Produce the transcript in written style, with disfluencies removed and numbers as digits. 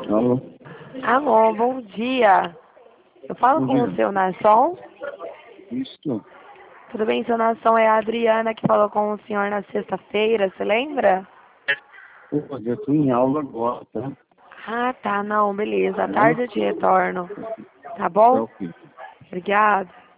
Alô? Alô, bom dia. Eu falo Bom com o dia. seu Nação. Isso. Tudo bem, seu Nação? É a Adriana que falou com o senhor na sexta-feira, você lembra? Pô, eu tô em aula agora, tá? Ah, tá, não, beleza. À Tá bom? tarde eu te retorno. Tá Tá bom? ok. Obrigada.